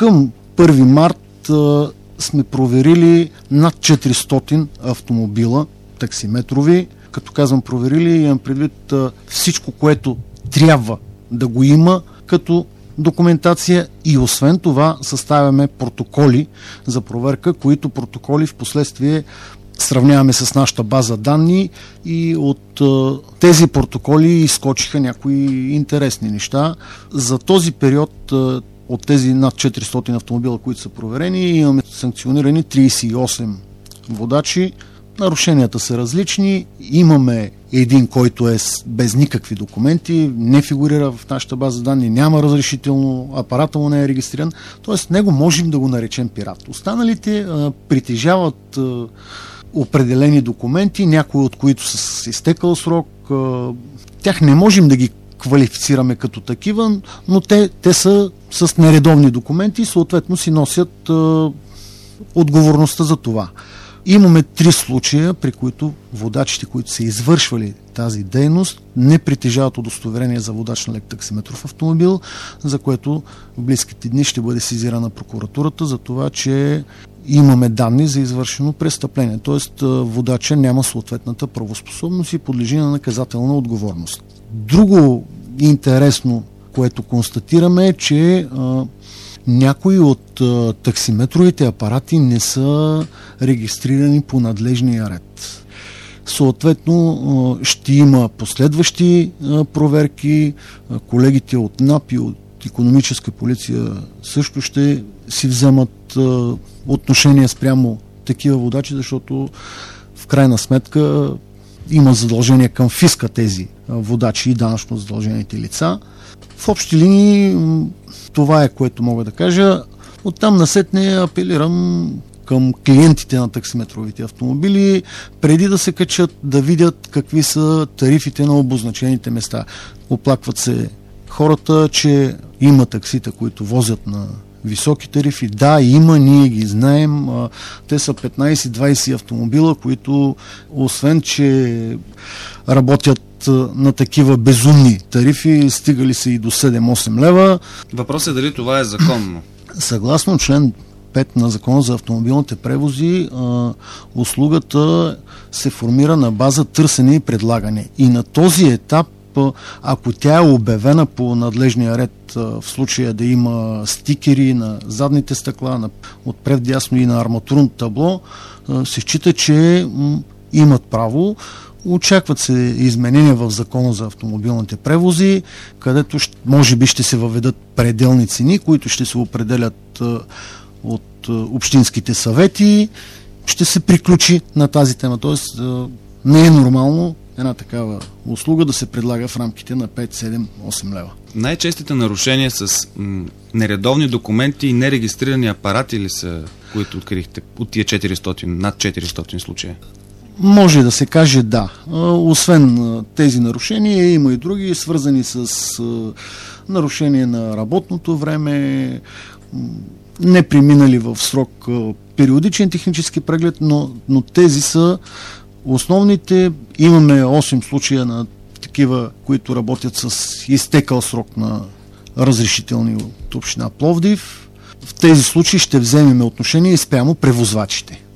Към 1 март сме проверили над 400 автомобила таксиметрови. Като казвам проверили, имам предвид всичко, което трябва да го има като документация, и освен това съставяме протоколи за проверка, които протоколи в последствие сравняваме с нашата база данни, и от тези протоколи изскочиха някои интересни неща. За този период от тези над 400 автомобила, които са проверени, имаме санкционирани 38 водачи. Нарушенията са различни. Имаме един, който е без никакви документи, не фигурира в нашата база данни, няма разрешително, апарата му не е регистриран, т.е. него можем да го наречем пират. Останалите притежават определени документи, някои от които са с изтекал срок. Тях не можем да ги квалифицираме като такива, но те са с нередовни документи и съответно си носят отговорността за това. Имаме 3 случая, при които водачите, които са извършвали тази дейност, не притежават удостоверение за водач на лек таксиметров автомобил, за което в близките дни ще бъде сезирана прокуратурата за това, че имаме данни за извършено престъпление. Тоест водача няма съответната правоспособност и подлежи на наказателна отговорност. Друго интересно, което констатираме, е, че някои от таксиметровите апарати не са регистрирани по надлежния ред. Съответно, ще има последващи проверки. Колегите от НАП и от икономическа полиция също ще си вземат отношение спрямо такива водачи, защото в крайна сметка има задължения към фиска тези водачи и данъчно задължените лица. В общи линии това е, което мога да кажа. Оттам насетне апелирам към клиентите на таксиметровите автомобили, преди да се качат, да видят какви са тарифите на обозначените места. Оплакват се хората, че има таксита, които возят на високи тарифи. Да, има, ние ги знаем. Те са 15-20 автомобила, които освен, че работят на такива безумни тарифи, стигали се и до 7-8 лева. Въпросът е дали това е законно. Съгласно член 5 на Закона за автомобилните превози, услугата се формира на база търсене и предлагане. И на този етап, ако тя е обявена по надлежния ред, в случая да има стикери на задните стъкла, отпред дясно и на арматурното табло, се счита, че имат право. Очакват се изменения в Закона за автомобилните превози, където може би ще се въведат пределни цени, които ще се определят от общинските съвети. Ще се приключи на тази тема. Тоест не е нормално една такава услуга да се предлага в рамките на 5, 7, 8 лева. Най-честите нарушения с нередовни документи и нерегистрирани апарати ли са, които открихте от тия 400, над 400 случая? Може да се каже да. Освен тези нарушения, има и други, свързани с нарушение на работното време, не преминали в срок периодичен технически преглед, но тези са основните. Имаме 8 случая на такива, които работят с изтекал срок на разрешителни от община Пловдив. В тези случаи ще вземем отношение и спрямо превозвачите.